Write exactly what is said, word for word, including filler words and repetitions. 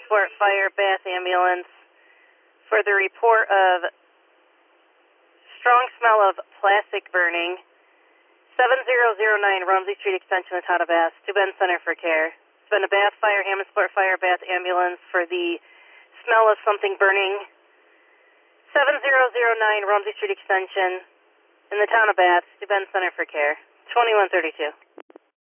Sport Fire Bath Ambulance for the report of strong smell of plastic burning. seven zero zero nine Rumsey Street Extension, the town of Bath, to Ben Center for care. It's been a Bath Fire, Hammond Sport Fire Bath Ambulance for the smell of something burning. seven zero zero nine Rumsey Street Extension in the town of Bath, to Ben Center for care. twenty-one thirty-two.